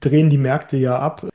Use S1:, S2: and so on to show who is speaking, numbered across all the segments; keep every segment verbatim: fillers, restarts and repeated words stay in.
S1: drehen die Märkte ja ab.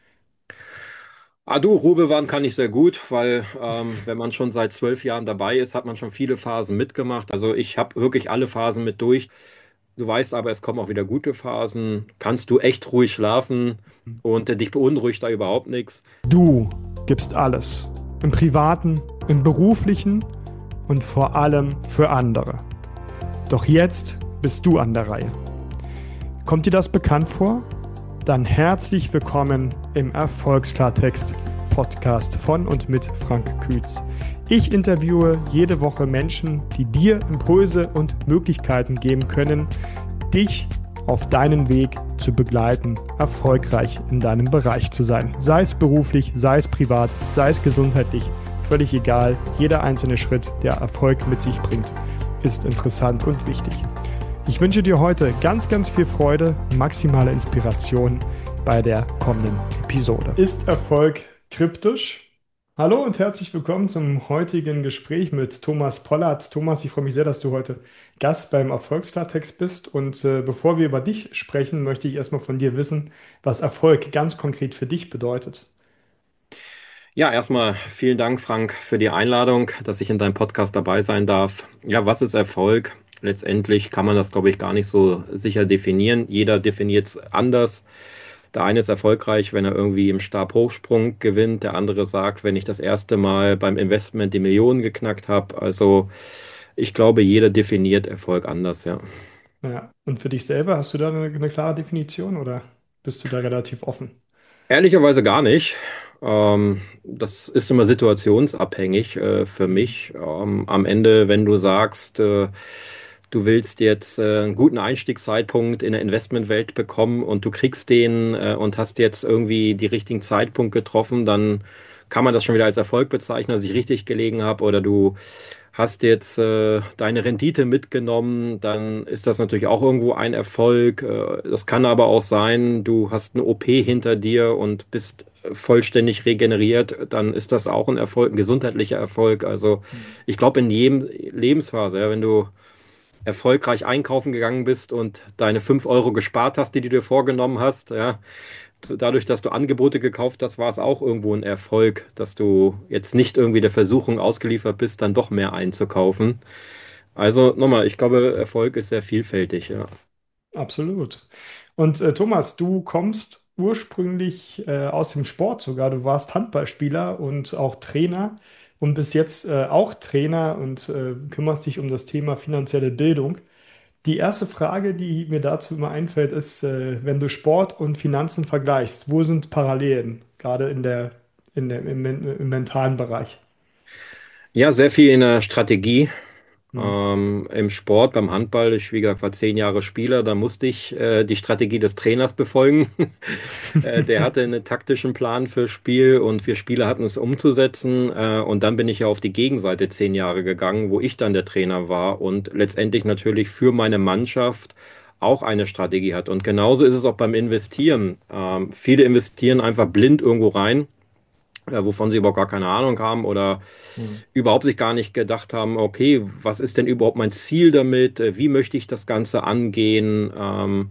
S2: Ah du, Rubewan kann ich sehr gut, weil ähm, wenn man schon seit zwölf Jahren dabei ist, hat man schon viele Phasen mitgemacht. Also ich habe wirklich alle Phasen mit durch. Du weißt aber, es kommen auch wieder gute Phasen. Kannst du echt ruhig schlafen und äh, dich beunruhigt da überhaupt nichts.
S1: Du gibst alles. Im Privaten, im Beruflichen und vor allem für andere. Doch jetzt bist du an der Reihe. Kommt dir das bekannt vor? Dann herzlich willkommen im Erfolgsklartext Podcast von und mit Frank Kühz. Ich interviewe jede Woche Menschen, die dir Impulse und Möglichkeiten geben können, dich auf deinen Weg zu begleiten, erfolgreich in deinem Bereich zu sein. Sei es beruflich, sei es privat, sei es gesundheitlich, völlig egal. Jeder einzelne Schritt, der Erfolg mit sich bringt, ist interessant und wichtig. Ich wünsche dir heute ganz, ganz viel Freude, maximale Inspiration bei der kommenden Episode. Ist Erfolg kryptisch? Hallo und herzlich willkommen zum heutigen Gespräch mit Thomas Pollard. Thomas, ich freue mich sehr, dass du heute Gast beim Erfolgsklartext bist. Und äh, bevor wir über dich sprechen, möchte ich erstmal von dir wissen, was Erfolg ganz konkret für dich bedeutet.
S2: Ja, erstmal vielen Dank, Frank, für die Einladung, dass ich in deinem Podcast dabei sein darf. Ja, was ist Erfolg? Letztendlich kann man das, glaube ich, gar nicht so sicher definieren. Jeder definiert es anders. Der eine ist erfolgreich, wenn er irgendwie im Stabhochsprung gewinnt. Der andere sagt, wenn ich das erste Mal beim Investment die Millionen geknackt habe. Also ich glaube, jeder definiert Erfolg anders, ja.
S1: Ja, und für dich selber, hast du da eine, eine klare Definition oder bist du da relativ offen?
S2: Ehrlicherweise gar nicht. Ähm, das ist immer situationsabhängig äh, für
S1: Mhm.
S2: mich. Ähm, am Ende, wenn du sagst, äh, du willst jetzt äh, einen guten Einstiegszeitpunkt in der Investmentwelt bekommen und du kriegst den äh, und hast jetzt irgendwie die richtigen Zeitpunkt getroffen, dann kann man das schon wieder als Erfolg bezeichnen, dass ich richtig gelegen habe. Oder du hast jetzt äh, deine Rendite mitgenommen, dann ist das natürlich auch irgendwo ein Erfolg. Äh, das kann aber auch sein, du hast eine O P hinter dir und bist vollständig regeneriert, dann ist das auch ein Erfolg, ein gesundheitlicher Erfolg. Also
S1: Mhm.
S2: ich glaube, in jedem Lebensphase, ja, wenn du erfolgreich einkaufen gegangen bist und deine fünf Euro gespart hast, die du dir vorgenommen hast, ja, dadurch, dass du Angebote gekauft hast, war es auch irgendwo ein Erfolg, dass du jetzt nicht irgendwie der Versuchung ausgeliefert bist, dann doch mehr einzukaufen. Also nochmal, ich glaube, Erfolg ist sehr vielfältig, ja.
S1: Absolut. Und äh, Thomas, du kommst ursprünglich äh, aus dem Sport sogar. Du warst Handballspieler und auch Trainer und bis jetzt äh, auch Trainer und äh, kümmerst dich um das Thema finanzielle Bildung. Die erste Frage, die mir dazu immer einfällt, ist, äh, wenn du Sport und Finanzen vergleichst, wo sind Parallelen, gerade in der, in der, im, im mentalen Bereich?
S2: Ja, sehr viel in der Strategie.
S1: Hm.
S2: Ähm, im Sport, beim Handball, ich wie gesagt war zehn Jahre Spieler, da musste ich äh, die Strategie des Trainers befolgen. Äh, der hatte einen taktischen Plan fürs Spiel und wir Spieler hatten es umzusetzen. Äh, und dann bin ich ja auf die Gegenseite zehn Jahre gegangen, wo ich dann der Trainer war und letztendlich natürlich für meine Mannschaft auch eine Strategie hat. Und genauso ist es auch beim Investieren. Ähm, viele investieren einfach blind irgendwo rein, äh, wovon sie überhaupt gar keine Ahnung haben oder
S1: Hm.
S2: überhaupt sich gar nicht gedacht haben, okay, was ist denn überhaupt mein Ziel damit? Äh, Wie möchte ich das Ganze angehen? Ähm,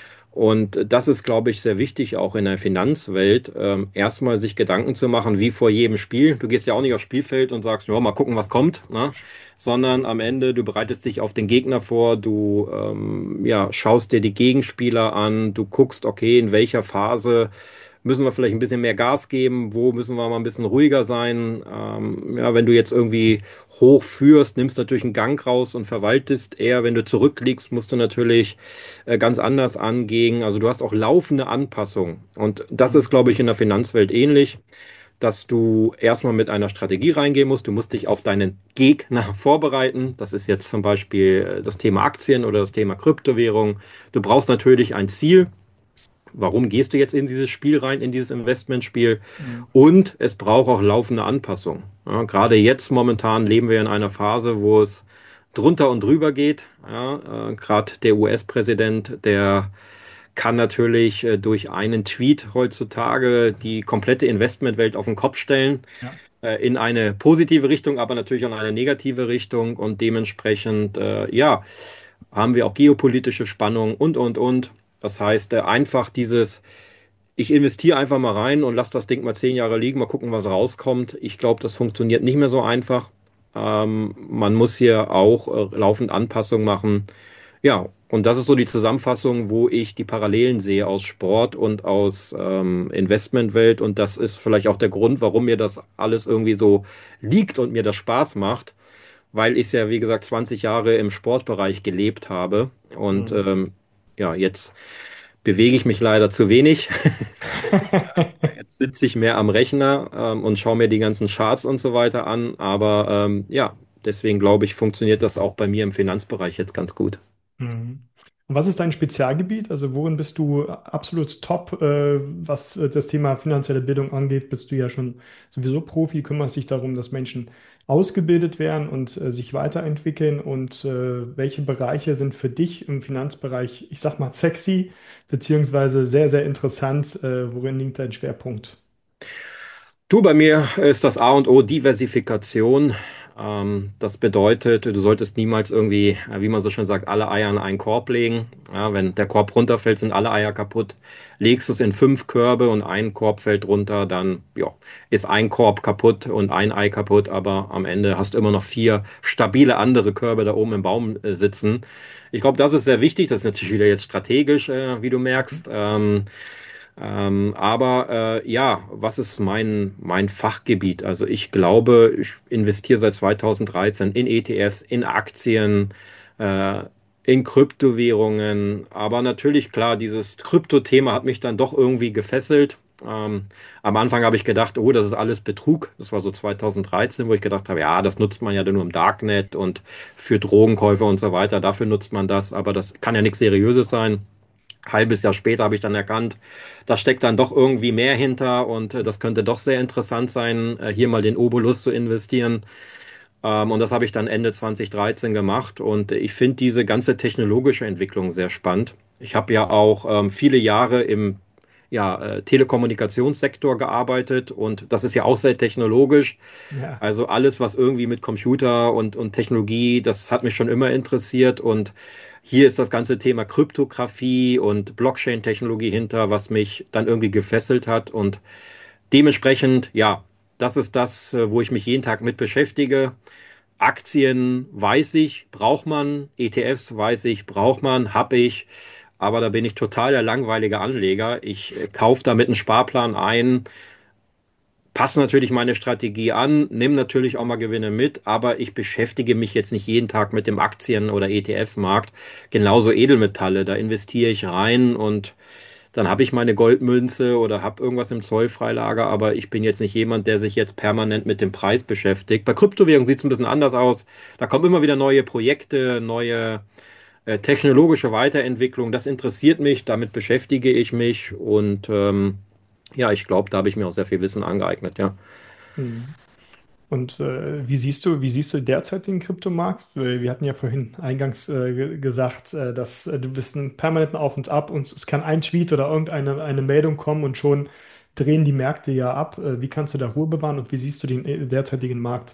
S2: und das ist, glaube ich, sehr wichtig, auch in der Finanzwelt, ähm, erstmal sich Gedanken zu machen, wie vor jedem Spiel. Du gehst ja auch nicht aufs Spielfeld und sagst, ja, mal gucken, was kommt, ne? Sondern am Ende, du bereitest dich auf den Gegner vor, du ähm, ja, schaust dir die Gegenspieler an, du guckst, okay, in welcher Phase müssen wir vielleicht ein bisschen mehr Gas geben, wo müssen wir mal ein bisschen ruhiger sein. Ähm, ja, wenn du jetzt irgendwie hoch führst, nimmst natürlich einen Gang raus und verwaltest eher. Wenn du zurückliegst, musst du natürlich äh, ganz anders angehen. Also du hast auch laufende Anpassungen. Und das
S1: Hm.
S2: ist, glaube ich, in der Finanzwelt ähnlich, dass du erstmal mit einer Strategie reingehen musst. Du musst dich auf deinen Gegner vorbereiten. Das ist jetzt zum Beispiel äh, das Thema Aktien oder das Thema Kryptowährung. Du brauchst natürlich ein Ziel. Warum gehst du jetzt in dieses Spiel rein, in dieses Investmentspiel?
S1: Hm.
S2: Und es braucht auch laufende Anpassung. Ja, gerade jetzt momentan leben wir in einer Phase, wo es drunter und drüber geht. Ja, äh, gerade der U S-Präsident, der kann natürlich äh, durch einen Tweet heutzutage die komplette Investmentwelt auf den Kopf stellen,
S1: Ja.
S2: äh, in eine positive Richtung, aber natürlich auch in eine negative Richtung. Und dementsprechend, äh, ja, haben wir auch geopolitische Spannungen und, und, und. Das heißt, äh, einfach dieses ich investiere einfach mal rein und lasse das Ding mal zehn Jahre liegen, mal gucken, was rauskommt. Ich glaube, das funktioniert nicht mehr so einfach. Ähm, man muss hier auch äh, laufend Anpassungen machen. Ja, und das ist so die Zusammenfassung, wo ich die Parallelen sehe aus Sport und aus ähm, Investmentwelt. Und das ist vielleicht auch der Grund, warum mir das alles irgendwie so liegt und mir das Spaß macht, weil ich ja, wie gesagt, zwanzig Jahre im Sportbereich gelebt habe. Und
S1: Mhm.
S2: ähm, ja, jetzt bewege ich mich leider zu wenig. Jetzt sitze ich mehr am Rechner ähm, und schaue mir die ganzen Charts und so weiter an. Aber ähm, ja, deswegen glaube ich, funktioniert das auch bei mir im Finanzbereich jetzt ganz gut.
S1: Mhm. Und was ist dein Spezialgebiet? Also worin bist du absolut top, äh, was äh, das Thema finanzielle Bildung angeht? Bist du ja schon sowieso Profi, kümmerst dich darum, dass Menschen ausgebildet werden und äh, sich weiterentwickeln. Und äh, welche Bereiche sind für dich im Finanzbereich, ich sag mal, sexy, beziehungsweise sehr, sehr interessant? Äh, worin liegt dein Schwerpunkt?
S2: Du, bei mir ist das A und O Diversifikation. Ähm, das bedeutet, du solltest niemals irgendwie, äh, wie man so schön sagt, alle Eier in einen Korb legen. Ja, wenn der Korb runterfällt, sind alle Eier kaputt. Legst du es in fünf Körbe und ein Korb fällt runter, dann ja, ist ein Korb kaputt und ein Ei kaputt, aber am Ende hast du immer noch vier stabile andere Körbe da oben im Baum äh, sitzen. Ich glaube, das ist sehr wichtig. Das ist natürlich wieder jetzt strategisch, äh, wie du merkst. Ähm, ähm, aber äh, ja, was ist mein, mein Fachgebiet? Also ich glaube, ich investiere seit zweitausenddreizehn in E T Fs, in Aktien, äh, in Kryptowährungen. Aber natürlich, klar, dieses Krypto-Thema hat mich dann doch irgendwie gefesselt. Ähm, am Anfang habe ich gedacht, oh, das ist alles Betrug. Das war so zweitausenddreizehn, wo ich gedacht habe, ja, das nutzt man ja nur im Darknet und für Drogenkäufer und so weiter. Dafür nutzt man das, aber das kann ja nichts Seriöses sein. Halbes Jahr später habe ich dann erkannt, da steckt dann doch irgendwie mehr hinter und äh, das könnte doch sehr interessant sein, äh, hier mal den Obolus zu investieren. Ähm, und das habe ich dann Ende zweitausenddreizehn gemacht und ich finde diese ganze technologische Entwicklung sehr spannend. Ich habe ja auch ähm, viele Jahre im ja, äh, Telekommunikationssektor gearbeitet und das ist ja auch sehr technologisch.
S1: Ja.
S2: Also alles, was irgendwie mit Computer und, und Technologie, das hat mich schon immer interessiert. Und hier ist das ganze Thema Kryptographie und Blockchain-Technologie hinter, was mich dann irgendwie gefesselt hat. Und dementsprechend, ja, das ist das, äh, wo ich mich jeden Tag mit beschäftige. Aktien weiß ich, braucht man. E T Fs weiß ich, braucht man, habe ich. Aber da bin ich total der langweilige Anleger. Ich äh, kaufe damit einen Sparplan ein, passe natürlich meine Strategie an, nehme natürlich auch mal Gewinne mit, aber ich beschäftige mich jetzt nicht jeden Tag mit dem Aktien- oder E T F-Markt. Genauso Edelmetalle, da investiere ich rein und dann habe ich meine Goldmünze oder habe irgendwas im Zollfreilager, aber ich bin jetzt nicht jemand, der sich jetzt permanent mit dem Preis beschäftigt. Bei Kryptowährungen sieht es ein bisschen anders aus. Da kommen immer wieder neue Projekte, neue äh, technologische Weiterentwicklung. Das interessiert mich, damit beschäftige ich mich und ähm, ja, ich glaube, da habe ich mir auch sehr viel Wissen angeeignet, ja.
S1: Mhm. Und äh, wie siehst du, wie siehst du derzeit den Kryptomarkt? Weil wir hatten ja vorhin eingangs äh, ge- gesagt, äh, dass äh, du bist einen permanenten Auf und Ab und es kann ein Tweet oder irgendeine eine Meldung kommen und schon drehen die Märkte ja ab. Äh, wie kannst du da Ruhe bewahren und wie siehst du den äh, derzeitigen Markt?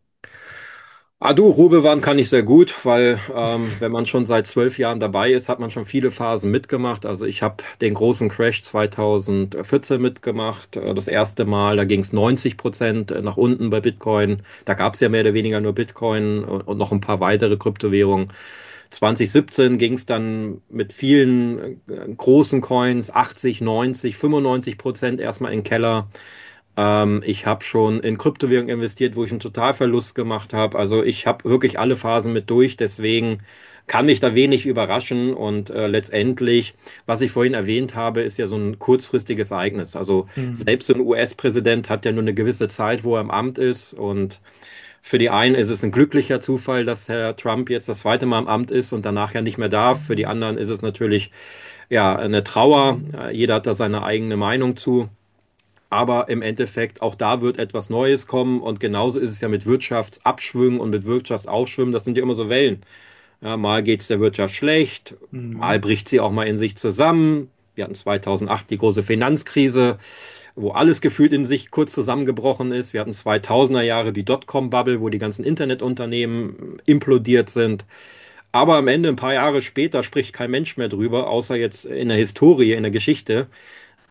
S2: Ah, du, Ruhe bewahren kann ich sehr gut, weil ähm, wenn man schon seit zwölf Jahren dabei ist, hat man schon viele Phasen mitgemacht. Also ich habe den großen Crash zweitausendvierzehn mitgemacht, äh, das erste Mal, da ging es neunzig Prozent nach unten bei Bitcoin. Da gab es ja mehr oder weniger nur Bitcoin und, und noch ein paar weitere Kryptowährungen. zwanzig siebzehn ging es dann mit vielen äh, großen Coins, achtzig, neunzig, fünfundneunzig Prozent erstmal in den Keller. Ähm, ich habe schon in Kryptowährungen investiert, wo ich einen Totalverlust gemacht habe. Also ich habe wirklich alle Phasen mit durch. Deswegen kann mich da wenig überraschen. Und äh, letztendlich, was ich vorhin erwähnt habe, ist ja so ein kurzfristiges Ereignis. Also
S1: Mhm.
S2: selbst so ein U S-Präsident hat ja nur eine gewisse Zeit, wo er im Amt ist. Und für die einen ist es ein glücklicher Zufall, dass Herr Trump jetzt das zweite Mal im Amt ist und danach ja nicht mehr darf. Für die anderen ist es natürlich ja eine Trauer. Äh, Jeder hat da seine eigene Meinung zu. Aber im Endeffekt, auch da wird etwas Neues kommen. Und genauso ist es ja mit Wirtschaftsabschwüngen und mit Wirtschaftsaufschwüngen. Das sind ja immer so Wellen. Ja, mal geht es der Wirtschaft schlecht, mal
S1: Mhm.
S2: bricht sie auch mal in sich zusammen. Wir hatten zweitausendacht die große Finanzkrise, wo alles gefühlt in sich kurz zusammengebrochen ist. Wir hatten zweitausender Jahre die Dotcom-Bubble, wo die ganzen Internetunternehmen implodiert sind. Aber am Ende, ein paar Jahre später, spricht kein Mensch mehr drüber, außer jetzt in der Historie, in der Geschichte.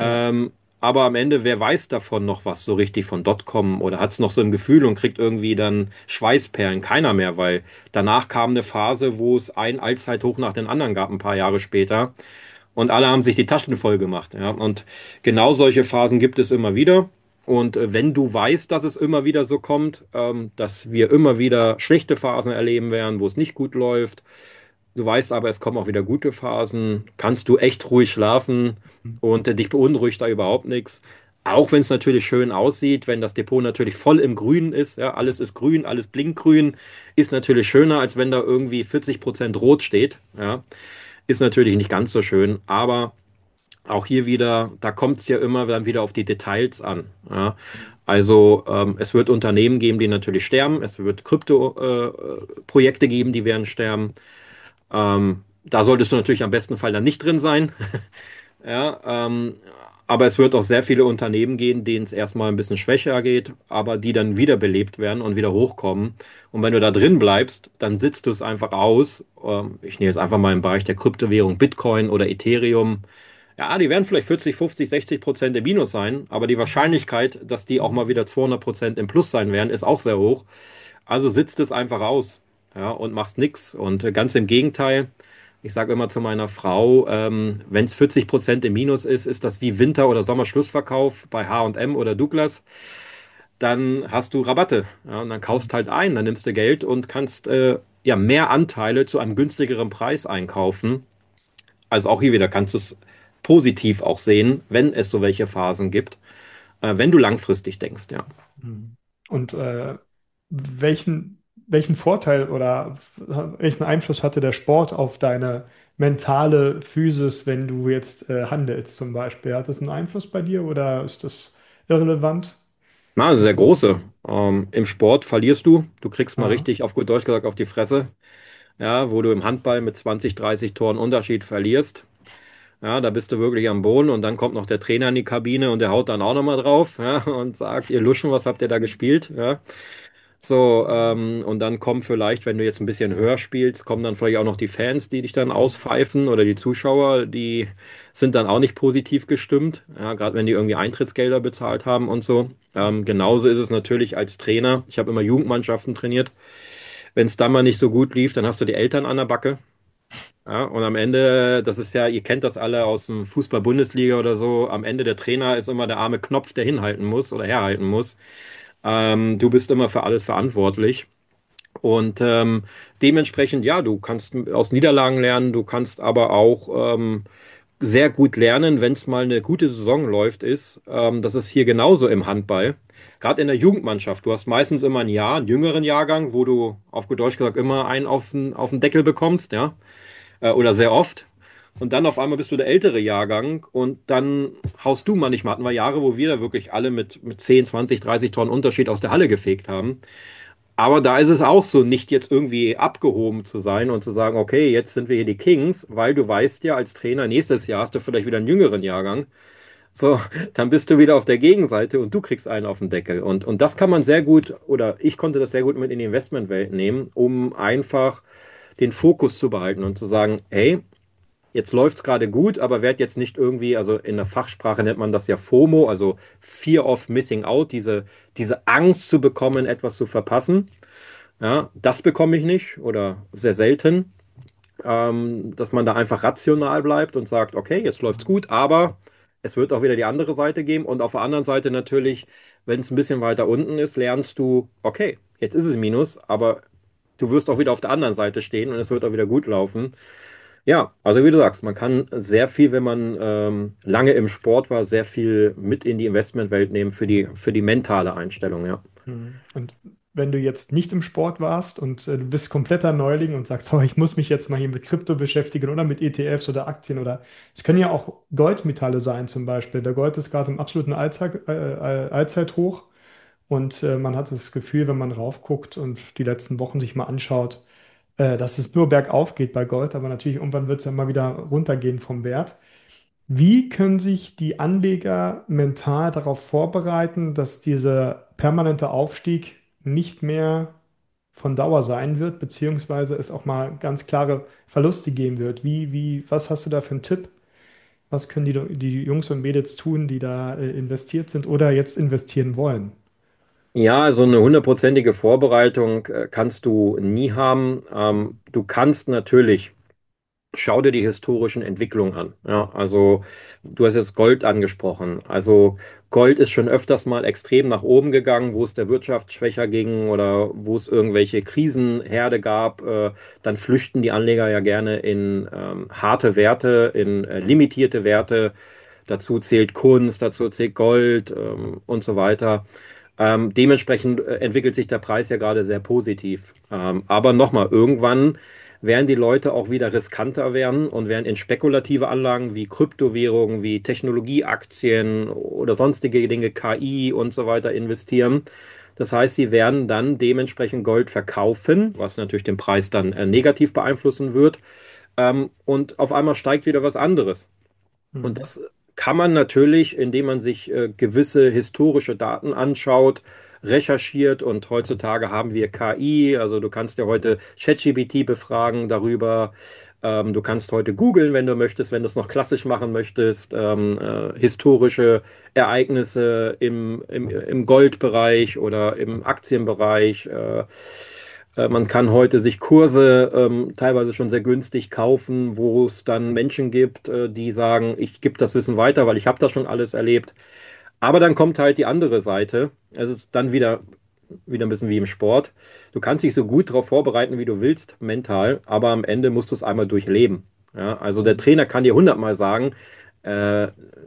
S1: Ja.
S2: Ähm, aber am Ende, wer weiß davon noch was so richtig von Dotcom oder hat es noch so ein Gefühl und kriegt irgendwie dann Schweißperlen? Keiner mehr, weil danach kam eine Phase, wo es ein Allzeithoch nach den anderen gab, ein paar Jahre später. Und alle haben sich die Taschen voll gemacht. Ja? Und genau solche Phasen gibt es immer wieder. Und äh, wenn du weißt, dass es immer wieder so kommt, ähm, dass wir immer wieder schlechte Phasen erleben werden, wo es nicht gut läuft, du weißt aber, es kommen auch wieder gute Phasen, kannst du echt ruhig schlafen und äh, dich beunruhigt da überhaupt nichts. Auch wenn es natürlich schön aussieht, wenn das Depot natürlich voll im Grünen ist, ja, alles ist grün, alles blinkt grün, ist natürlich schöner, als wenn da irgendwie vierzig Prozent rot steht. Ja. Ist natürlich nicht ganz so schön, aber auch hier wieder, da kommt es ja immer dann wieder auf die Details an. Ja. Also ähm, es wird Unternehmen geben, die natürlich sterben, es wird Krypto-Projekte geben, die werden sterben. Ähm, da solltest du natürlich am besten Fall dann nicht drin sein. Ja, ähm, aber es wird auch sehr viele Unternehmen gehen, denen es erstmal ein bisschen schwächer geht, aber die dann wiederbelebt werden und wieder hochkommen. Und wenn du da drin bleibst, dann sitzt du es einfach aus. Ähm, ich nehme jetzt einfach mal im Bereich der Kryptowährung Bitcoin oder Ethereum. Ja, die werden vielleicht vierzig, fünfzig, sechzig Prozent im Minus sein, aber die Wahrscheinlichkeit, dass die auch mal wieder zweihundert Prozent im Plus sein werden, ist auch sehr hoch. Also sitzt es einfach aus, ja, und machst nix. Und äh, ganz im Gegenteil, ich sage immer zu meiner Frau, ähm, wenn es vierzig Prozent im Minus ist, ist das wie Winter- oder Sommerschlussverkauf bei H und M oder Douglas. Dann hast du Rabatte. Ja, und dann kaufst halt ein, dann nimmst du Geld und kannst äh, ja mehr Anteile zu einem günstigeren Preis einkaufen. Also auch hier wieder kannst du es positiv auch sehen, wenn es so welche Phasen gibt, äh, wenn du langfristig denkst, ja.
S1: Mhm. Und äh, welchen, welchen Vorteil oder welchen Einfluss hatte der Sport auf deine mentale Physis, wenn du jetzt äh, handelst zum Beispiel? Hat das einen Einfluss bei dir oder ist das irrelevant?
S2: Na, also sehr
S1: Kannst du.
S2: große. Ähm, im Sport verlierst du. Du kriegst mal
S1: Ah.
S2: richtig, auf gut Deutsch gesagt, auf die Fresse. Ja, wo du im Handball mit zwanzig, dreißig Toren Unterschied verlierst. Ja, da bist du wirklich am Boden und dann kommt noch der Trainer in die Kabine und der haut dann auch nochmal drauf, ja, und sagt, ihr Luschen, was habt ihr da gespielt? Ja. So, ähm, und dann kommen vielleicht, wenn du jetzt ein bisschen höher spielst, kommen dann vielleicht auch noch die Fans, die dich dann auspfeifen oder die Zuschauer, die sind dann auch nicht positiv gestimmt, ja, gerade wenn die irgendwie Eintrittsgelder bezahlt haben und so. Ähm, genauso ist es natürlich als Trainer. Ich habe immer Jugendmannschaften trainiert. Wenn es dann mal nicht so gut lief, dann hast du die Eltern an der Backe. Ja, und am Ende, das ist ja, ihr kennt das alle aus dem Fußball-Bundesliga oder so, am Ende der Trainer ist immer der arme Knopf, der hinhalten muss oder herhalten muss. Ähm, du bist immer für alles verantwortlich. Und ähm, dementsprechend, ja, du kannst aus Niederlagen lernen, du kannst aber auch ähm, sehr gut lernen, wenn es mal eine gute Saison läuft, ist. Ähm, das ist hier genauso im Handball. Gerade in der Jugendmannschaft. Du hast meistens immer ein Jahr, einen jüngeren Jahrgang, wo du auf gut Deutsch gesagt immer einen auf den, auf den Deckel bekommst, ja, äh, oder sehr oft. Und dann auf einmal bist du der ältere Jahrgang und dann haust du manchmal, hatten wir Jahre, wo wir da wirklich alle mit, mit zehn, zwanzig, dreißig Tonnen Unterschied aus der Halle gefegt haben. Aber da ist es auch so, nicht jetzt irgendwie abgehoben zu sein und zu sagen, okay, jetzt sind wir hier die Kings, weil du weißt ja als Trainer, nächstes Jahr hast du vielleicht wieder einen jüngeren Jahrgang. So, dann bist du wieder auf der Gegenseite und du kriegst einen auf den Deckel. Und, und das kann man sehr gut, oder ich konnte das sehr gut mit in die Investmentwelt nehmen, um einfach den Fokus zu behalten und zu sagen, hey, jetzt läuft es gerade gut, aber werd jetzt nicht irgendwie, also in der Fachsprache nennt man das ja FOMO, also Fear of Missing Out, diese, diese Angst zu bekommen, etwas zu verpassen. Ja, das bekomme ich nicht oder sehr selten, ähm, dass man da einfach rational bleibt und sagt, okay, jetzt läuft's gut, aber es wird auch wieder die andere Seite geben. Und auf der anderen Seite natürlich, wenn es ein bisschen weiter unten ist, lernst du, okay, jetzt ist es Minus, aber du wirst auch wieder auf der anderen Seite stehen und es wird auch wieder gut laufen. Ja, also wie du sagst, man kann sehr viel, wenn man ähm, lange im Sport war, sehr viel mit in die Investmentwelt nehmen für die, für die mentale Einstellung, ja.
S1: Mhm. Und wenn du jetzt nicht im Sport warst und äh, du bist kompletter Neuling und sagst, oh, ich muss mich jetzt mal hier mit Krypto beschäftigen oder mit E T Fs oder Aktien oder es können ja auch Goldmetalle sein zum Beispiel. Der Gold ist gerade im absoluten Allzeit, äh, äh, Allzeithoch und äh, man hat das Gefühl, wenn man raufguckt und die letzten Wochen sich mal anschaut, äh, dass es nur bergauf geht bei Gold, aber natürlich irgendwann wird es ja mal wieder runtergehen vom Wert. Wie können sich die Anleger mental darauf vorbereiten, dass dieser permanente Aufstieg nicht mehr von Dauer sein wird, beziehungsweise es auch mal ganz klare Verluste geben wird? Wie, wie, was hast du da für einen Tipp? Was können die, die Jungs und Mädels tun, die da äh, investiert sind oder jetzt investieren wollen?
S2: Ja, also eine hundertprozentige Vorbereitung äh, kannst du nie haben. Ähm, du kannst natürlich, schau dir die historischen Entwicklungen an. Ja, also du hast jetzt Gold angesprochen. Also Gold ist schon öfters mal extrem nach oben gegangen, wo es der Wirtschaft schwächer ging oder wo es irgendwelche Krisenherde gab. Äh, dann flüchten die Anleger ja gerne in ähm, harte Werte, in äh, limitierte Werte. Dazu zählt Kunst, dazu zählt Gold ähm, und so weiter. Ähm, dementsprechend äh, entwickelt sich der Preis ja gerade sehr positiv. Ähm, aber nochmal, irgendwann werden die Leute auch wieder riskanter werden und werden in spekulative Anlagen wie Kryptowährungen, wie Technologieaktien oder sonstige Dinge, K I und so weiter investieren. Das heißt, sie werden dann dementsprechend Gold verkaufen, was natürlich den Preis dann äh, negativ beeinflussen wird. Ähm, und auf einmal steigt wieder was anderes. Und
S1: Mhm.
S2: das kann man natürlich, indem man sich äh, gewisse historische Daten anschaut, recherchiert. Und heutzutage haben wir K I, also du kannst ja heute ChatGPT befragen darüber. Ähm, du kannst heute googeln, wenn du möchtest, wenn du es noch klassisch machen möchtest, ähm, äh, historische Ereignisse im, im, im Goldbereich oder im Aktienbereich. Äh, äh, Man kann heute sich Kurse ähm, teilweise schon sehr günstig kaufen, wo es dann Menschen gibt, äh, die sagen, ich gebe das Wissen weiter, weil ich habe das schon alles erlebt. Aber dann kommt halt die andere Seite. Es ist dann wieder, wieder ein bisschen wie im Sport. Du kannst dich so gut darauf vorbereiten, wie du willst, mental, aber am Ende musst du es einmal durchleben. Ja, also der
S1: Mhm.
S2: Trainer kann dir hundertmal sagen, äh,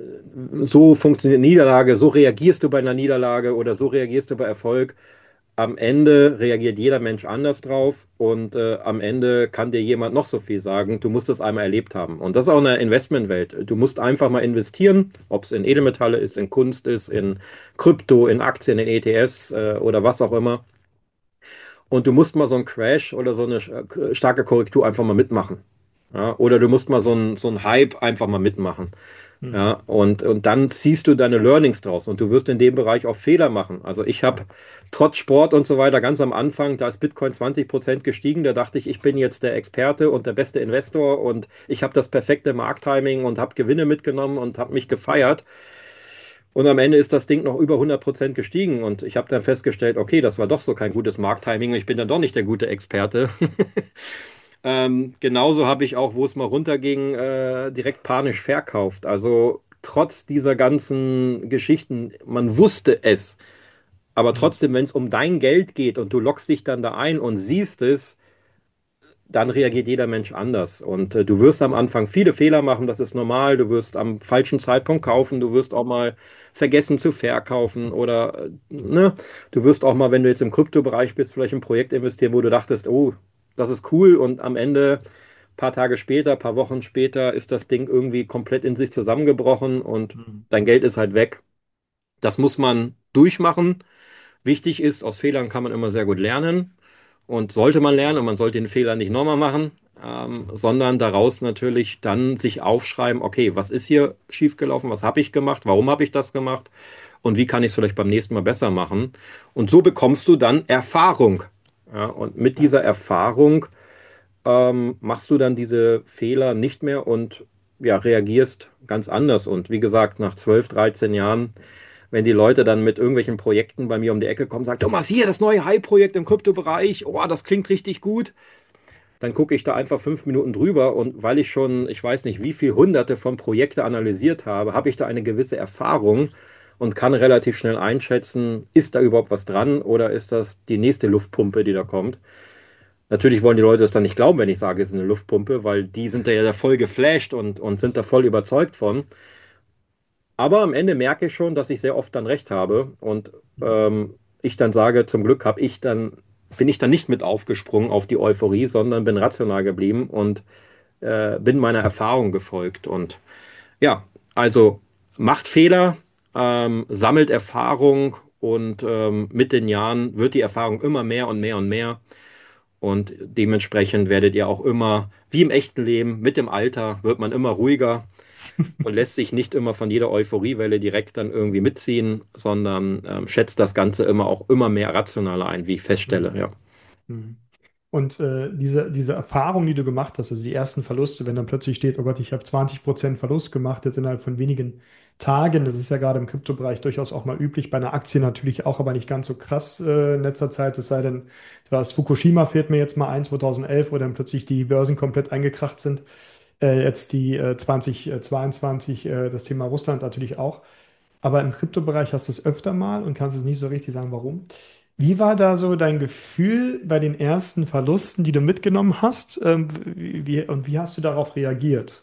S2: so funktioniert Niederlage, so reagierst du bei einer Niederlage oder so reagierst du bei Erfolg. Am Ende reagiert jeder Mensch anders drauf und äh, am Ende kann dir jemand noch so viel sagen. Du musst es einmal erlebt haben. Und das ist auch in der Investmentwelt. Du musst einfach mal investieren, ob es in Edelmetalle ist, in Kunst ist, in Krypto, in Aktien, in E T Fs äh, oder was auch immer. Und du musst mal so einen Crash oder so eine äh, starke Korrektur einfach mal mitmachen. Ja, oder du musst mal so einen so einen Hype einfach mal mitmachen.
S1: Mhm.
S2: Ja, und, und dann ziehst du deine Learnings draus und du wirst in dem Bereich auch Fehler machen. Also ich habe trotz Sport und so weiter ganz am Anfang, da ist Bitcoin zwanzig Prozent gestiegen, da dachte ich, ich bin jetzt der Experte und der beste Investor und ich habe das perfekte Markttiming und habe Gewinne mitgenommen und habe mich gefeiert. Und am Ende ist das Ding noch über hundert Prozent gestiegen und ich habe dann festgestellt, okay, das war doch so kein gutes Markttiming und ich bin dann doch nicht der gute Experte. Ähm, genauso habe ich auch, wo es mal runterging, äh, direkt panisch verkauft. Also trotz dieser ganzen Geschichten, man wusste es, aber
S1: Mhm.
S2: trotzdem, wenn es um dein Geld geht und du loggst dich dann da ein und siehst es, dann reagiert jeder Mensch anders. Und äh, du wirst am Anfang viele Fehler machen, das ist normal. Du wirst am falschen Zeitpunkt kaufen, du wirst auch mal vergessen zu verkaufen oder äh, ne, du wirst auch mal, wenn du jetzt im Kryptobereich bist, vielleicht ein Projekt investieren, wo du dachtest, oh, das ist cool und am Ende paar Tage später, paar Wochen später ist das Ding irgendwie komplett in sich zusammengebrochen und
S1: Mhm.
S2: dein Geld ist halt weg. Das muss man durchmachen. Wichtig ist, aus Fehlern kann man immer sehr gut lernen und sollte man lernen und man sollte den Fehler nicht nochmal machen, ähm, sondern daraus natürlich dann sich aufschreiben, okay, was ist hier schiefgelaufen, was habe ich gemacht, warum habe ich das gemacht und wie kann ich es vielleicht beim nächsten Mal besser machen. Und so bekommst du dann Erfahrung. Ja, und mit
S1: Ja.
S2: dieser Erfahrung ähm, machst du dann diese Fehler nicht mehr und ja, reagierst ganz anders. Und wie gesagt, nach zwölf, dreizehn Jahren, wenn die Leute dann mit irgendwelchen Projekten bei mir um die Ecke kommen, sagen, Thomas, hier das neue Hype-Projekt im Kryptobereich, oh, das klingt richtig gut, dann gucke ich da einfach fünf Minuten drüber und weil ich schon, ich weiß nicht, wie viel hunderte von Projekten analysiert habe, habe ich da eine gewisse Erfahrung und kann relativ schnell einschätzen, ist da überhaupt was dran oder ist das die nächste Luftpumpe, die da kommt. Natürlich wollen die Leute das dann nicht glauben, wenn ich sage, es ist eine Luftpumpe, weil die sind da ja voll geflasht und, und sind da voll überzeugt von. Aber am Ende merke ich schon, dass ich sehr oft dann recht habe und
S1: Mhm.
S2: ähm, ich dann sage, zum Glück habe ich dann, bin ich dann nicht mit aufgesprungen auf die Euphorie, sondern bin rational geblieben und äh, bin meiner Erfahrung gefolgt. Und ja, also macht Fehler, ähm, sammelt Erfahrung und ähm, mit den Jahren wird die Erfahrung immer mehr und mehr und mehr. Und dementsprechend werdet ihr auch immer, wie im echten Leben, mit dem Alter wird man immer ruhiger und lässt sich nicht immer von jeder Euphoriewelle direkt dann irgendwie mitziehen, sondern ähm, schätzt das Ganze immer auch immer mehr rationaler ein, wie ich feststelle.
S1: Mhm.
S2: Ja.
S1: Mhm. Und äh, diese, diese Erfahrung, die du gemacht hast, also die ersten Verluste, wenn dann plötzlich steht, oh Gott, ich habe zwanzig Prozent Verlust gemacht, jetzt innerhalb von wenigen Tagen, das ist ja gerade im Kryptobereich durchaus auch mal üblich, bei einer Aktie natürlich auch, aber nicht ganz so krass äh, in letzter Zeit, es sei denn, das Fukushima fehlt mir jetzt mal ein, zweitausendelf, wo dann plötzlich die Börsen komplett eingekracht sind. Äh, jetzt die äh, zweitausendzweiundzwanzig, äh, das Thema Russland natürlich auch. Aber im Kryptobereich hast du es öfter mal und kannst es nicht so richtig sagen, warum. Wie war da so dein Gefühl bei den ersten Verlusten, die du mitgenommen hast? Ähm, wie, wie- und wie hast du darauf reagiert?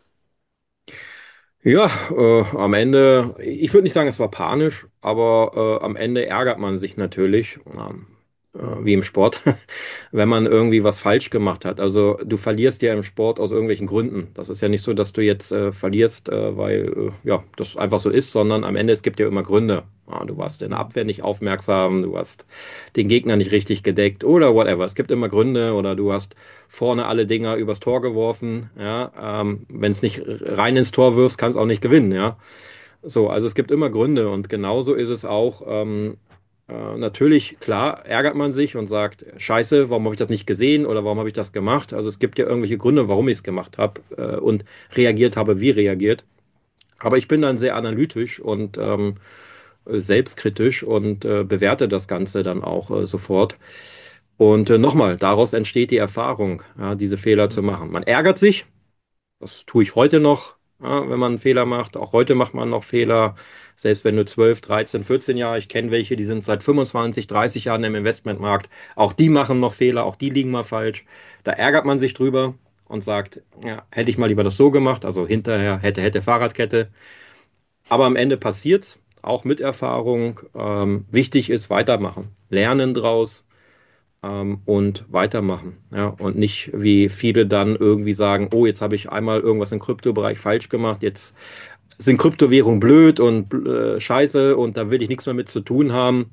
S2: Ja, äh, am Ende, ich würde nicht sagen, es war panisch, aber äh, am Ende ärgert man sich natürlich, ähm, äh, wie
S1: Mhm.
S2: im Sport, wenn man irgendwie was falsch gemacht hat. Also du verlierst ja im Sport aus irgendwelchen Gründen. Das ist ja nicht so, dass du jetzt äh, verlierst, äh, weil äh, ja, das einfach so ist, sondern am Ende es gibt ja immer Gründe. Ja, du warst in der
S1: Mhm.
S2: Abwehr nicht aufmerksam, du hast den Gegner nicht richtig gedeckt oder whatever. Es gibt immer Gründe oder du hast vorne alle Dinger übers Tor geworfen. Ja, ähm, wenn es nicht rein ins Tor wirfst, kannst auch nicht gewinnen. Ja, so, also es gibt immer Gründe und genauso ist es auch. Ähm, äh, natürlich, klar, ärgert man sich und sagt, Scheiße, warum habe ich das nicht gesehen oder warum habe ich das gemacht? Also es gibt ja irgendwelche Gründe, warum ich es gemacht habe äh, und reagiert habe, wie reagiert. Aber ich bin dann sehr analytisch und ähm, selbstkritisch und äh, bewerte das Ganze dann auch äh, sofort. Und äh, nochmal, daraus entsteht die Erfahrung, ja, diese Fehler zu
S1: Mhm.
S2: machen. Man ärgert sich, das tue ich heute noch, ja, wenn man einen Fehler macht. Auch heute macht man noch Fehler. Selbst wenn du zwölf, dreizehn, vierzehn Jahre, ich kenne welche, die sind seit fünfundzwanzig, dreißig Jahren im Investmentmarkt. Auch die machen noch Fehler, auch die liegen mal falsch. Da ärgert man sich drüber und sagt, ja, hätte ich mal lieber das so gemacht. Also hinterher hätte, hätte Fahrradkette. Aber am Ende passiert's, auch mit Erfahrung. Ähm, wichtig ist weitermachen, lernen draus ähm, und weitermachen. Ja, und nicht wie viele dann irgendwie sagen, oh, jetzt habe ich einmal irgendwas im Kryptobereich falsch gemacht, jetzt sind Kryptowährungen blöd und äh, scheiße und da will ich nichts mehr mit zu tun haben.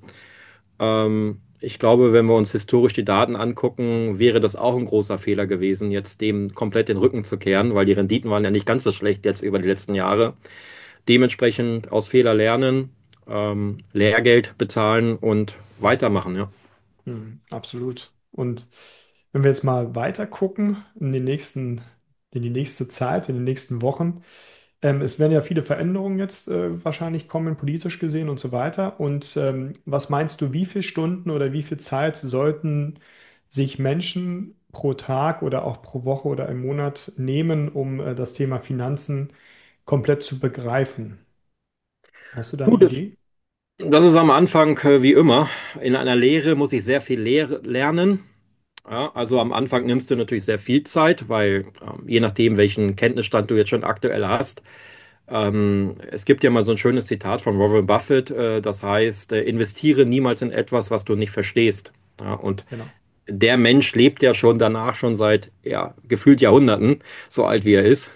S2: Ähm, ich glaube, wenn wir uns historisch die Daten angucken, wäre das auch ein großer Fehler gewesen, jetzt dem komplett den Rücken zu kehren, weil die Renditen waren ja nicht ganz so schlecht jetzt über die letzten Jahre. Dementsprechend aus Fehler lernen, ähm, Lehrgeld bezahlen und weitermachen, ja.
S1: Mhm. Absolut. Und wenn wir jetzt mal weiter gucken in den nächsten, in die nächste Zeit, in den nächsten Wochen, ähm, es werden ja viele Veränderungen jetzt äh, wahrscheinlich kommen, politisch gesehen und so weiter. Und ähm, was meinst du, wie viele Stunden oder wie viel Zeit sollten sich Menschen pro Tag oder auch pro Woche oder im Monat nehmen, um äh, das Thema Finanzen komplett zu begreifen? Hast du da eine
S2: Gut, das,
S1: Idee?
S2: das ist am Anfang äh, wie immer. In einer Lehre muss ich sehr viel lehr lernen. Ja, also am Anfang nimmst du natürlich sehr viel Zeit, weil ähm, je nachdem, welchen Kenntnisstand du jetzt schon aktuell hast, ähm, es gibt ja mal so ein schönes Zitat von Warren Buffett, äh, das heißt, äh, investiere niemals in etwas, was du nicht verstehst. Ja, und
S1: Genau.
S2: der Mensch lebt ja schon danach schon seit ja, gefühlt Jahrhunderten, so alt wie er ist.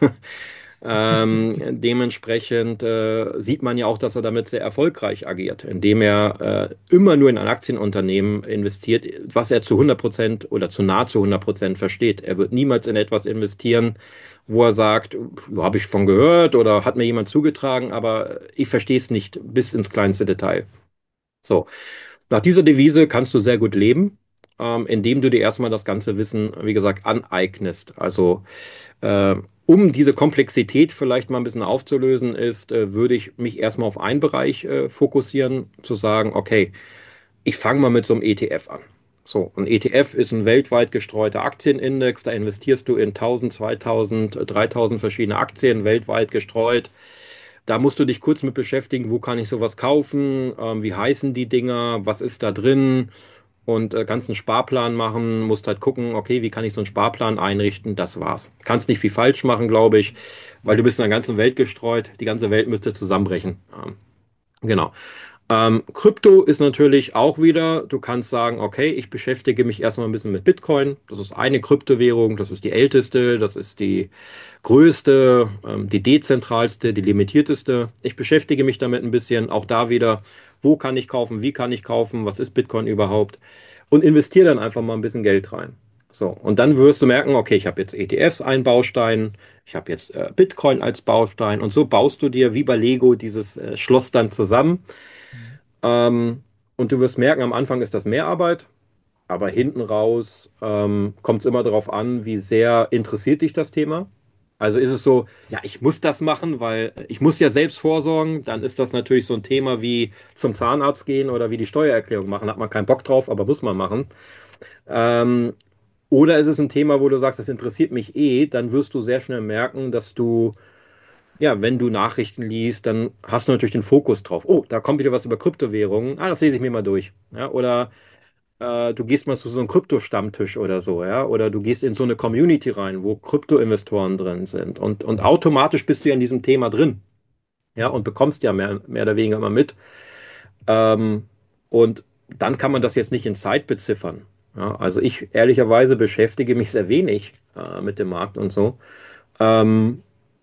S2: Ähm, dementsprechend äh, sieht man ja auch, dass er damit sehr erfolgreich agiert, indem er äh, immer nur in ein Aktienunternehmen investiert, was er zu hundert Prozent oder zu nahezu hundert Prozent versteht. Er wird niemals in etwas investieren, wo er sagt, "Ja, habe ich von gehört oder hat mir jemand zugetragen, aber ich verstehe es nicht bis ins kleinste Detail." So, nach dieser Devise kannst du sehr gut leben, ähm, indem du dir erstmal das ganze Wissen, wie gesagt, aneignest. Also äh, um diese Komplexität vielleicht mal ein bisschen aufzulösen, ist, äh, würde ich mich erstmal auf einen Bereich äh, fokussieren, zu sagen, okay, ich fange mal mit so einem E T F an. So, ein E T F ist ein weltweit gestreuter Aktienindex, da investierst du in tausend, zweitausend, dreitausend verschiedene Aktien weltweit gestreut. Da musst du dich kurz mit beschäftigen, wo kann ich sowas kaufen, ähm, wie heißen die Dinger, was ist da drin und äh, kannst einen Sparplan machen, musst halt gucken, okay, wie kann ich so einen Sparplan einrichten, das war's. Kannst nicht viel falsch machen, glaube ich, weil du bist in der ganzen Welt gestreut, die ganze Welt müsste zusammenbrechen. Ähm, genau. Ähm, Krypto ist natürlich auch wieder, du kannst sagen, okay, ich beschäftige mich erstmal ein bisschen mit Bitcoin. Das ist eine Kryptowährung, das ist die älteste, das ist die größte, ähm, die dezentralste, die limitierteste. Ich beschäftige mich damit ein bisschen, auch da wieder, wo kann ich kaufen, wie kann ich kaufen, was ist Bitcoin überhaupt und investiere dann einfach mal ein bisschen Geld rein. So, und dann wirst du merken, okay, ich habe jetzt E T Fs ein Baustein, ich habe jetzt äh, Bitcoin als Baustein und so baust du dir wie bei Lego dieses äh, Schloss dann zusammen.
S1: Mhm.
S2: Ähm, und du wirst merken, am Anfang ist das mehr Arbeit. Aber hinten raus ähm, kommt es immer darauf an, wie sehr interessiert dich das Thema. Also ist es so, ja, ich muss das machen, weil ich muss ja selbst vorsorgen. Dann ist das natürlich so ein Thema wie zum Zahnarzt gehen oder wie die Steuererklärung machen. Hat man keinen Bock drauf, aber muss man machen. Ähm, oder ist es ein Thema, wo du sagst, das interessiert mich eh, dann wirst du sehr schnell merken, dass du, ja, wenn du Nachrichten liest, dann hast du natürlich den Fokus drauf. Oh, da kommt wieder was über Kryptowährungen. Ah, das lese ich mir mal durch. Ja, oder äh, du gehst mal zu so einem Krypto-Stammtisch oder so, ja, oder du gehst in so eine Community rein, wo Krypto-Investoren drin sind und, und automatisch bist du ja in diesem Thema drin, ja, und bekommst ja mehr, mehr oder weniger immer mit. Ähm, und dann kann man das jetzt nicht in Zeit beziffern. Ja, also ich ehrlicherweise beschäftige mich sehr wenig äh, mit dem Markt und so. Ähm,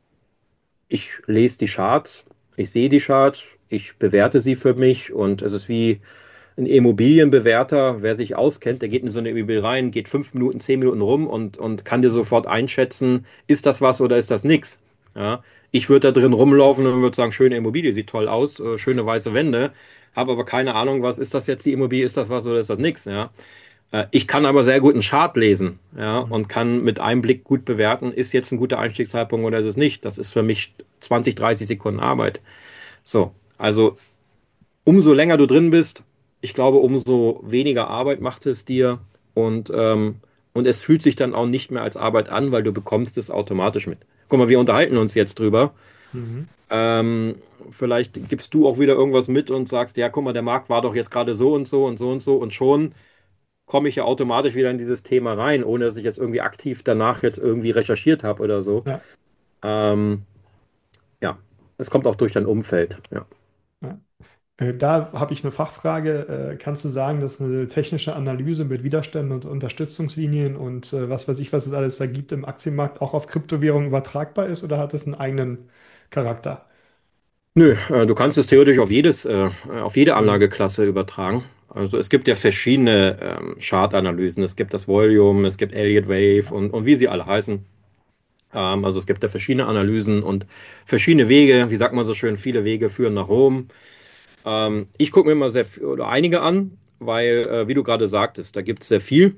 S2: Ich lese die Charts, ich sehe die Charts, ich bewerte sie für mich und es ist wie ein Immobilienbewerter, wer sich auskennt, der geht in so eine Immobilie rein, geht fünf Minuten, zehn Minuten rum und, und kann dir sofort einschätzen, ist das was oder ist das nix? Ja, ich würde da drin rumlaufen und würde sagen, schöne Immobilie, sieht toll aus, äh, schöne weiße Wände, habe aber keine Ahnung, was ist das jetzt die Immobilie, ist das was oder ist das nix? Ja, äh, ich kann aber sehr gut einen Chart lesen, ja,
S1: Mhm.
S2: und kann mit einem Blick gut bewerten, ist jetzt ein guter Einstiegszeitpunkt oder ist es nicht. Das ist für mich zwanzig, dreißig Sekunden Arbeit. So, also umso länger du drin bist, ich glaube, umso weniger Arbeit macht es dir und, ähm, und es fühlt sich dann auch nicht mehr als Arbeit an, weil du bekommst es automatisch mit. Guck mal, wir unterhalten uns jetzt drüber.
S1: Mhm.
S2: Ähm, Vielleicht gibst du auch wieder irgendwas mit und sagst, ja, guck mal, der Markt war doch jetzt gerade so und so und so und so und schon komme ich ja automatisch wieder in dieses Thema rein, ohne dass ich jetzt irgendwie aktiv danach jetzt irgendwie recherchiert habe oder so.
S1: Ja.
S2: Ähm, ja, es kommt auch durch dein Umfeld. Ja.
S1: Ja. Äh, Da habe ich eine Fachfrage. Äh, Kannst du sagen, dass eine technische Analyse mit Widerständen und Unterstützungslinien und äh, was weiß ich, was es alles da gibt im Aktienmarkt auch auf Kryptowährungen übertragbar ist oder hat es einen eigenen Charakter?
S2: Nö, äh, du kannst es theoretisch auf jedes, äh, auf jede
S1: Mhm.
S2: Anlageklasse übertragen. Also es gibt ja verschiedene ähm, Chartanalysen. Es gibt das Volume, es gibt Elliott Wave
S1: Ja.
S2: und, und wie sie alle heißen. Ähm, also es gibt ja verschiedene Analysen und verschiedene Wege. Wie sagt man so schön, viele Wege führen nach Rom. Ähm, ich gucke mir immer sehr viel, oder einige an, weil, äh, wie du gerade sagtest, da gibt es sehr viel.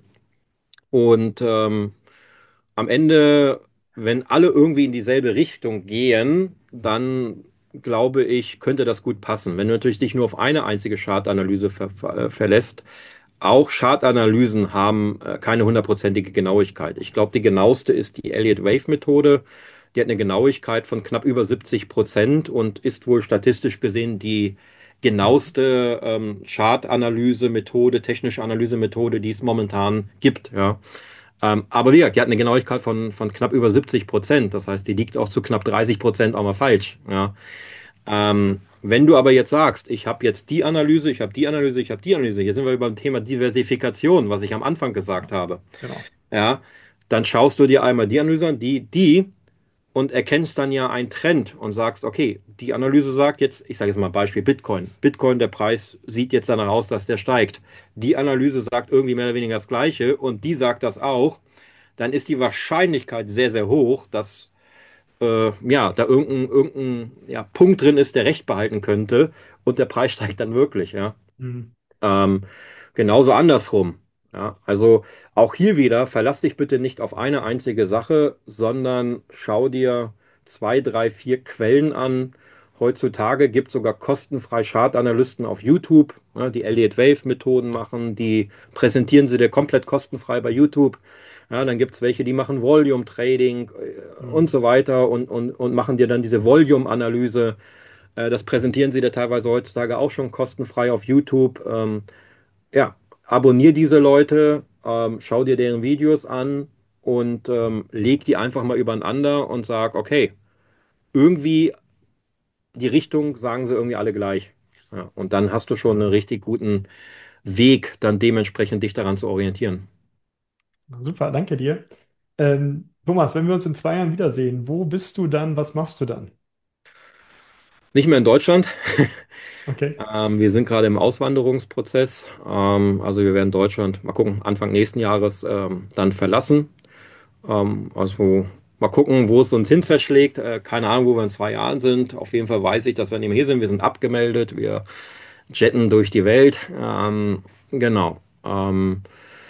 S2: Und ähm, am Ende, wenn alle irgendwie in dieselbe Richtung gehen, dann glaube ich, könnte das gut passen. Wenn du natürlich dich nur auf eine einzige Chartanalyse ver ver äh, verlässt, auch Chartanalysen haben äh, keine hundertprozentige Genauigkeit. Ich glaube, die genaueste ist die Elliott-Wave-Methode. Die hat eine Genauigkeit von knapp über siebzig Prozent und ist wohl statistisch gesehen die
S1: Mhm.
S2: genaueste ähm, Chartanalyse-Methode, technische Analyse-Methode, die es momentan gibt. Ja. Ähm, aber wie gesagt, die hat eine Genauigkeit von, von knapp über siebzig Prozent. Das heißt, die liegt auch zu knapp dreißig Prozent auch mal falsch. Ja. Ähm, wenn du aber jetzt sagst, ich habe jetzt die Analyse, ich habe die Analyse, ich habe die Analyse, hier sind wir beim Thema Diversifikation, was ich am Anfang gesagt
S1: Ja.
S2: habe.
S1: Genau.
S2: Ja, dann schaust du dir einmal die Analyse an, die, die und erkennst dann ja einen Trend und sagst, okay, die Analyse sagt jetzt, ich sage jetzt mal Beispiel Bitcoin. Bitcoin, der Preis sieht jetzt danach aus, dass der steigt. Die Analyse sagt irgendwie mehr oder weniger das Gleiche und die sagt das auch. Dann ist die Wahrscheinlichkeit sehr, sehr hoch, dass äh, ja, da irgendein, irgendein ja, Punkt drin ist, der Recht behalten könnte und der Preis steigt dann wirklich, ja.
S1: Mhm.
S2: Ähm, Genauso andersrum. Ja, also auch hier wieder, verlass dich bitte nicht auf eine einzige Sache, sondern schau dir zwei, drei, vier Quellen an. Heutzutage gibt es sogar kostenfrei Chartanalysten auf YouTube, ja, die Elliott Wave Methoden machen, die präsentieren sie dir komplett kostenfrei bei YouTube. Ja, dann gibt es welche, die machen Volume Trading äh, und
S1: Mhm.
S2: so weiter und, und, und machen dir dann diese Volume-Analyse. Äh, das präsentieren sie dir teilweise heutzutage auch schon kostenfrei auf YouTube. Ähm, ja, abonnier diese Leute, ähm, schau dir deren Videos an und ähm, leg die einfach mal übereinander und sag, okay, irgendwie die Richtung sagen sie irgendwie alle gleich. Ja, und dann hast du schon einen richtig guten Weg, dann dementsprechend dich daran zu orientieren.
S1: Super, danke dir. Ähm, Thomas, wenn wir uns in zwei Jahren wiedersehen, wo bist du dann? Was machst du dann?
S2: Nicht mehr in Deutschland.
S1: Okay.
S2: Ähm, wir sind gerade im Auswanderungsprozess. Ähm, also wir werden Deutschland, mal gucken, Anfang nächsten Jahres ähm, dann verlassen. Ähm, also mal gucken, wo es uns hin verschlägt. Äh, keine Ahnung, wo wir in zwei Jahren sind. Auf jeden Fall weiß ich, dass wir nicht mehr hier sind. Wir sind abgemeldet. Wir jetten durch die Welt. Ähm, genau. Ähm,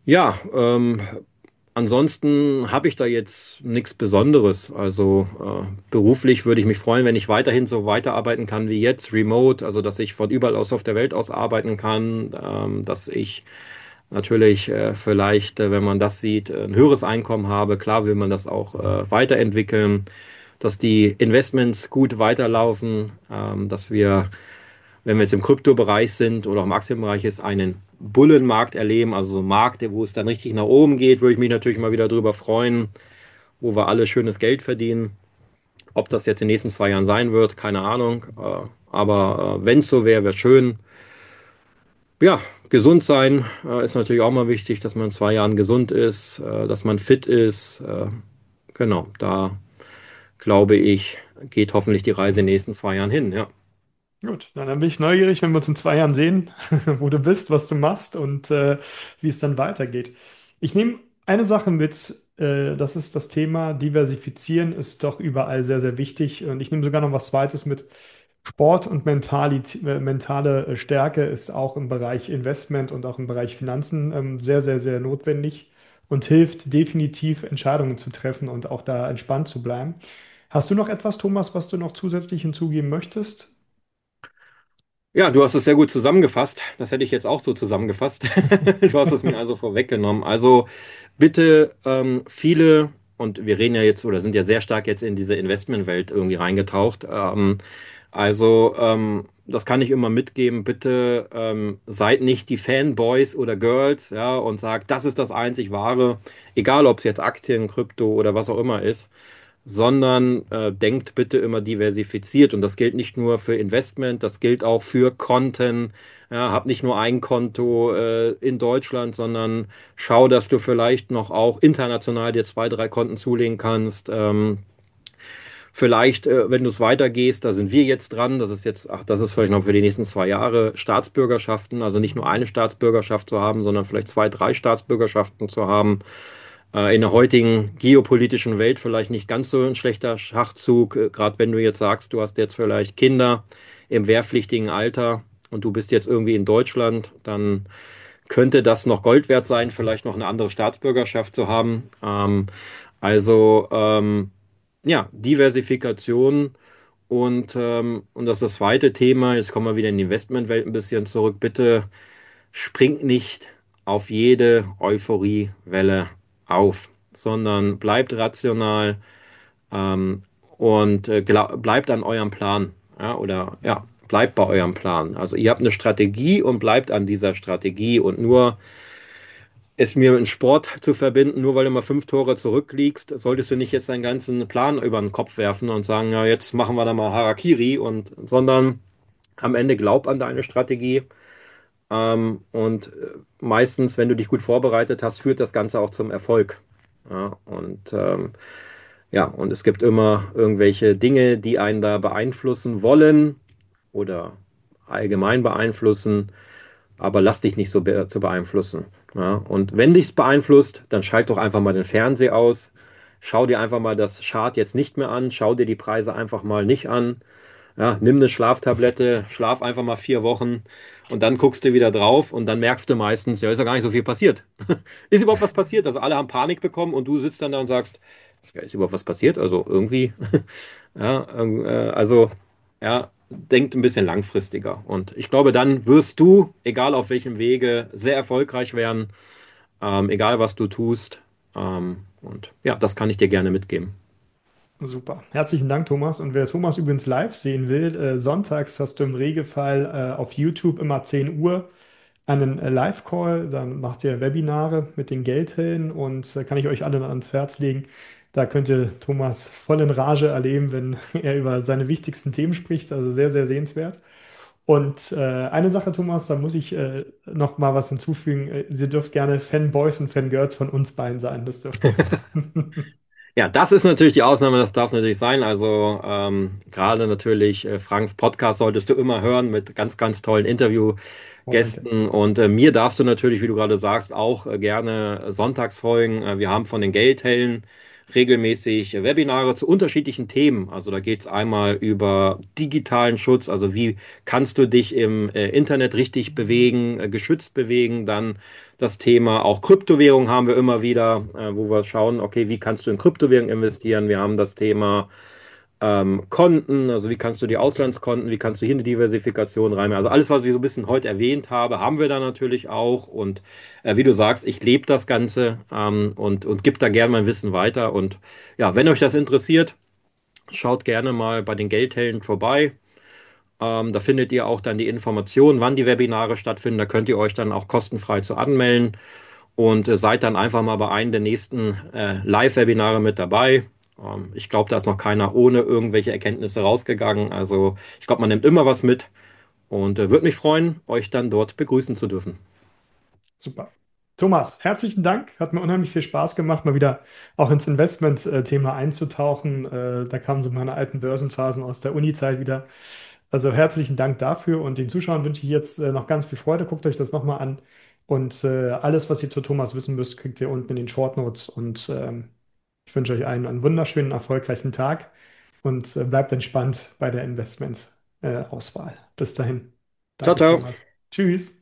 S2: Ja, ähm, ansonsten habe ich da jetzt nichts Besonderes. Also äh, beruflich würde ich mich freuen, wenn ich weiterhin so weiterarbeiten kann wie jetzt, remote, also dass ich von überall aus auf der Welt aus arbeiten kann, ähm, dass ich natürlich äh, vielleicht, äh, wenn man das sieht, ein höheres Einkommen habe. Klar will man das auch äh, weiterentwickeln, dass die Investments gut weiterlaufen, ähm, dass wir, wenn wir jetzt im Kryptobereich sind oder auch im Aktienbereich ist, einen Bullenmarkt erleben, also so ein Markt, wo es dann richtig nach oben geht, würde ich mich natürlich mal wieder drüber freuen, wo wir alle schönes Geld verdienen. Ob das jetzt in den nächsten zwei Jahren sein wird, keine Ahnung. Äh, aber äh, wenn es so wäre, wäre schön. Ja, gesund sein äh, ist natürlich auch mal wichtig, dass man in zwei Jahren gesund ist, äh, dass man fit ist. Äh, genau, da glaube ich, geht hoffentlich die Reise in den nächsten zwei Jahren hin. Ja.
S1: Gut, na, dann bin ich neugierig, wenn wir uns in zwei Jahren sehen, wo du bist, was du machst und äh, wie es dann weitergeht. Ich nehme eine Sache mit, äh, das ist das Thema Diversifizieren, ist doch überall sehr, sehr wichtig. Und ich nehme sogar noch was Zweites mit. Sport und Mentalität, äh, mentale äh, Stärke ist auch im Bereich Investment und auch im Bereich Finanzen ähm, sehr, sehr, sehr notwendig und hilft definitiv, Entscheidungen zu treffen und auch da entspannt zu bleiben. Hast du noch etwas, Thomas, was du noch zusätzlich hinzugeben möchtest?
S2: Ja, du hast es sehr gut zusammengefasst. Das hätte ich jetzt auch so zusammengefasst. Du hast es mir also vorweggenommen. Also bitte ähm, viele, und wir reden ja jetzt oder sind ja sehr stark jetzt in diese Investmentwelt irgendwie reingetaucht. Ähm, also ähm, das kann ich immer mitgeben. Bitte ähm, seid nicht die Fanboys oder Girls, ja, und sagt, das ist das einzig Wahre, egal ob es jetzt Aktien, Krypto oder was auch immer ist, sondern äh, denkt bitte immer diversifiziert. Und das gilt nicht nur für Investment, das gilt auch für Konten. Ja, hab nicht nur ein Konto äh, in Deutschland, sondern schau, dass du vielleicht noch auch international dir zwei, drei Konten zulegen kannst. Ähm, vielleicht, äh, wenn du es weitergehst, da sind wir jetzt dran. Das ist jetzt, ach, das ist vielleicht noch für die nächsten zwei Jahre Staatsbürgerschaften. Also nicht nur eine Staatsbürgerschaft zu haben, sondern vielleicht zwei, drei Staatsbürgerschaften zu haben. Äh, in der heutigen geopolitischen Welt vielleicht nicht ganz so ein schlechter Schachzug, äh, gerade wenn du jetzt sagst, du hast jetzt vielleicht Kinder im wehrpflichtigen Alter und du bist jetzt irgendwie in Deutschland, dann könnte das noch Gold wert sein, vielleicht noch eine andere Staatsbürgerschaft zu haben. Ähm, also ähm, ja, Diversifikation und, ähm, und das ist das zweite Thema. Jetzt kommen wir wieder in die Investmentwelt ein bisschen zurück. Bitte springt nicht auf jede Euphoriewelle auf, sondern bleibt rational ähm, und äh, glaub, bleibt an eurem Plan. Ja, oder ja, bleibt bei eurem Plan. Also ihr habt eine Strategie und bleibt an dieser Strategie und nur es mir mit dem Sport zu verbinden, nur weil du mal fünf Tore zurückliegst, solltest du nicht jetzt deinen ganzen Plan über den Kopf werfen und sagen, ja, jetzt machen wir da mal Harakiri und, sondern am Ende glaub an deine Strategie. Ähm, und äh, meistens, wenn du dich gut vorbereitet hast, führt das Ganze auch zum Erfolg. Ja, und ähm, ja, und es gibt immer irgendwelche Dinge, die einen da beeinflussen wollen oder allgemein beeinflussen, aber lass dich nicht so be zu beeinflussen. Ja, und wenn dich's beeinflusst, dann schalt doch einfach mal den Fernseher aus. Schau dir einfach mal das Chart jetzt nicht mehr an. Schau dir die Preise einfach mal nicht an. Ja, nimm eine Schlaftablette, schlaf einfach mal vier Wochen und dann guckst du wieder drauf und dann merkst du meistens, ja, ist ja gar nicht so viel passiert. Ist überhaupt was passiert? Also alle haben Panik bekommen und du sitzt dann da und sagst, ja, ist überhaupt was passiert? Also irgendwie, ja, ähm, äh, also, ja, denkt ein bisschen langfristiger. Und ich glaube, dann wirst du, egal auf welchem Wege, sehr erfolgreich werden, ähm, egal was du tust. Ähm, und ja, das kann ich dir gerne mitgeben.
S1: Super. Herzlichen Dank, Thomas. Und wer Thomas übrigens live sehen will, äh, sonntags hast du im Regelfall äh, auf YouTube immer zehn Uhr einen äh, Live-Call. Dann macht ihr Webinare mit den Geldhelden und äh, kann ich euch alle ans Herz legen. Da könnt ihr Thomas voll in Rage erleben, wenn er über seine wichtigsten Themen spricht. Also sehr, sehr sehenswert. Und äh, eine Sache, Thomas, da muss ich äh, noch mal was hinzufügen. Äh, Sie dürft gerne Fanboys und Fangirls von uns beiden sein. Das dürft ihr.
S2: Ja, das ist natürlich die Ausnahme, das darf natürlich sein. Also ähm, gerade natürlich äh, Franks Podcast solltest du immer hören mit ganz, ganz tollen
S1: Oh, danke.
S2: Interviewgästen. Und äh, mir darfst du natürlich, wie du gerade sagst, auch äh, gerne Sonntagsfolgen. Äh, wir haben von den Geldhellen regelmäßig Webinare zu unterschiedlichen Themen. Also da geht es einmal über digitalen Schutz, also wie kannst du dich im äh, Internet richtig bewegen, äh, geschützt bewegen. Dann das Thema auch Kryptowährung haben wir immer wieder, äh, wo wir schauen, okay, wie kannst du in Kryptowährung investieren. Wir haben das Thema ähm, Konten, also wie kannst du die Auslandskonten, wie kannst du hier eine Diversifikation rein. Also alles, was ich so ein bisschen heute erwähnt habe, haben wir da natürlich auch. Und äh, wie du sagst, ich lebe das Ganze ähm, und, und gebe da gerne mein Wissen weiter. Und ja, wenn euch das interessiert, schaut gerne mal bei den Geldhelden vorbei. Ähm, da findet ihr auch dann die Informationen, wann die Webinare stattfinden. Da könnt ihr euch dann auch kostenfrei zu anmelden und äh, seid dann einfach mal bei einem der nächsten äh, Live-Webinare mit dabei. Ähm, ich glaube, da ist noch keiner ohne irgendwelche Erkenntnisse rausgegangen. Also ich glaube, man nimmt immer was mit und äh, würde mich freuen, euch dann dort begrüßen zu dürfen.
S1: Super. Thomas, herzlichen Dank. Hat mir unheimlich viel Spaß gemacht, mal wieder auch ins Investment-Thema einzutauchen. Äh, Da kamen so meine alten Börsenphasen aus der Uni-Zeit wieder. Also herzlichen Dank dafür und den Zuschauern wünsche ich jetzt äh, noch ganz viel Freude. Guckt euch das nochmal an. Und äh, alles, was ihr zu Thomas wissen müsst, kriegt ihr unten in den Short Notes. Und ähm, ich wünsche euch einen, einen wunderschönen, erfolgreichen Tag und äh, bleibt entspannt bei der Investment-Auswahl. Bis dahin.
S2: Ciao,
S1: Danke,
S2: ciao.
S1: Thomas. Tschüss.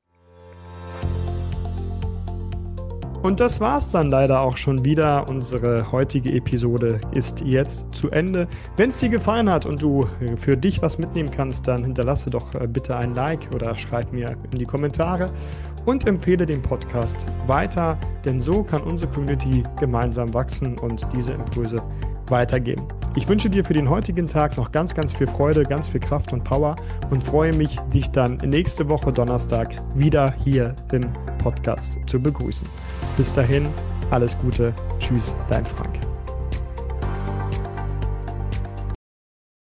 S1: Und das war's dann leider auch schon wieder. Unsere heutige Episode ist jetzt zu Ende. Wenn es dir gefallen hat und du für dich was mitnehmen kannst, dann hinterlasse doch bitte ein Like oder schreib mir in die Kommentare und empfehle den Podcast weiter, denn so kann unsere Community gemeinsam wachsen und diese Impulse weitergeben. Ich wünsche dir für den heutigen Tag noch ganz, ganz viel Freude, ganz viel Kraft und Power und freue mich, dich dann nächste Woche Donnerstag wieder hier im Podcast zu begrüßen. Bis dahin, alles Gute. Tschüss, dein Frank.